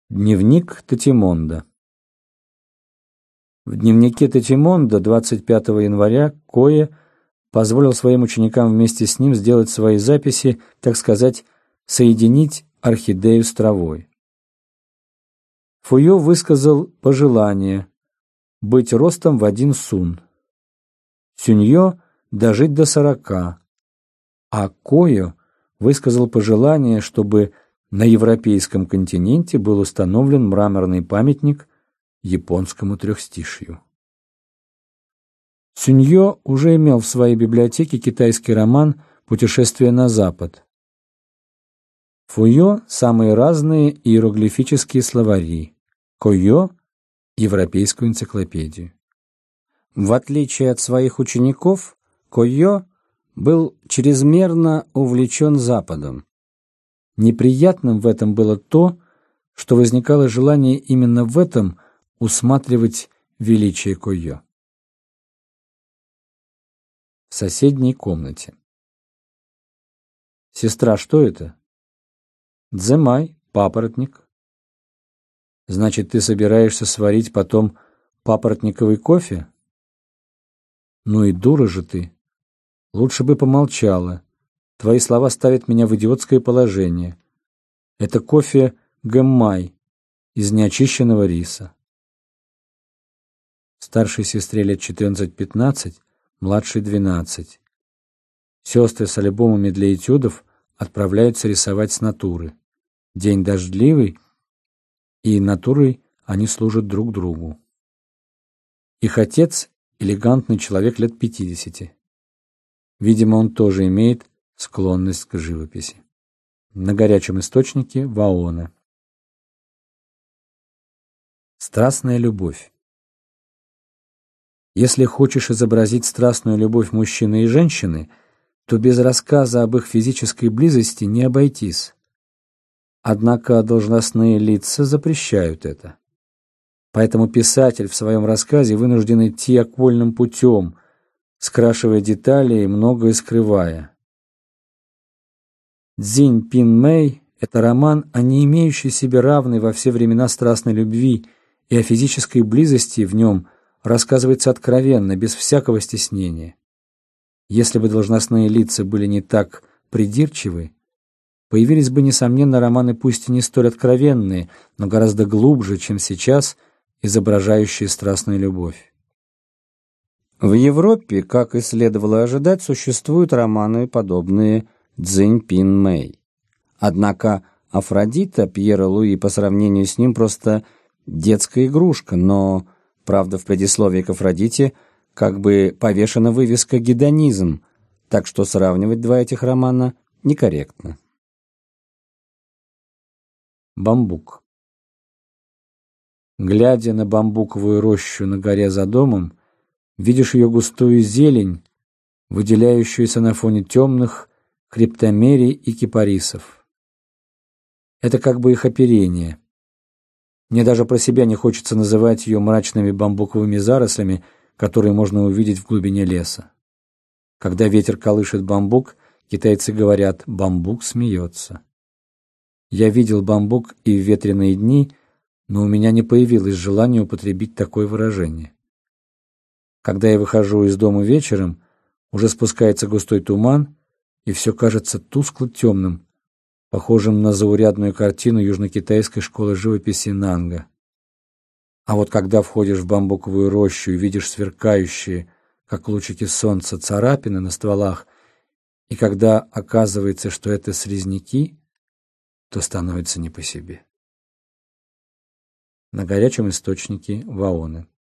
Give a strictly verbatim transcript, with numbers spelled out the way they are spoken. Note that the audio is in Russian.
Дневник Тотимонда. В дневнике Тотимонда двадцать пятого января Койо позволил своим ученикам вместе с ним сделать свои записи, так сказать, соединить орхидею с травой. Фуйо высказал пожелание быть ростом в один сун, Сюньо дожить до сорока, а Койо высказал пожелание, чтобы на европейском континенте был установлен мраморный памятник японскому трехстишью. Сюньо уже имел в своей библиотеке китайский роман «Путешествие на запад». Фуйо – самые разные иероглифические словари, Койо – европейскую энциклопедию. В отличие от своих учеников, Койо был чрезмерно увлечен Западом. Неприятным в этом было то, что возникало желание именно в этом усматривать величие Койо. В соседней комнате. «Сестра, что это?» «Дзэмай, папоротник». «Значит, ты собираешься сварить потом папоротниковый кофе?» «Ну и дура же ты. Лучше бы помолчала. Твои слова ставят меня в идиотское положение. Это кофе гэммай из неочищенного риса». Старшей сестре лет четырнадцать-пятнадцать, младшей двенадцать. Сестры с альбомами для этюдов отправляются рисовать с натуры. День дождливый, и натурой они служат друг другу. Их отец – элегантный человек лет пятидесяти. Видимо, он тоже имеет склонность к живописи. На горячем источнике Ваона. Страстная любовь. Если хочешь изобразить страстную любовь мужчины и женщины, то без рассказа об их физической близости не обойтись. Однако должностные лица запрещают это. Поэтому писатель в своем рассказе вынужден идти окольным путем, скрашивая детали и многое скрывая. Цзинь Пин Мэй – это роман о не имеющей себе равной во все времена страстной любви, и о физической близости в нем рассказывается откровенно, без всякого стеснения. Если бы должностные лица были не так придирчивы, появились бы, несомненно, романы пусть и не столь откровенные, но гораздо глубже, чем сейчас, изображающие страстную любовь. В Европе, как и следовало ожидать, существуют романы, подобные Цзинь Пин Мэй. Однако Афродита Пьера Луи по сравнению с ним просто детская игрушка, но, правда, в предисловии к Афродите как бы повешена вывеска «Гедонизм», так что сравнивать два этих романа некорректно. Бамбук. Глядя на бамбуковую рощу на горе за домом, видишь ее густую зелень, выделяющуюся на фоне темных хребтомерий и кипарисов. Это как бы их оперение. Мне даже про себя не хочется называть ее мрачными бамбуковыми зарослями, которые можно увидеть в глубине леса. Когда ветер колышет бамбук, китайцы говорят «бамбук смеется». Я видел бамбук и в ветреные дни, но у меня не появилось желания употребить такое выражение. Когда я выхожу из дома вечером, уже спускается густой туман, и все кажется тускло-темным, похожим на заурядную картину южнокитайской школы живописи Нанга. А вот когда входишь в бамбуковую рощу и видишь сверкающие, как лучики солнца, царапины на стволах, и когда оказывается, что это слизняки, то становится не по себе. На горячем источнике Ваоны.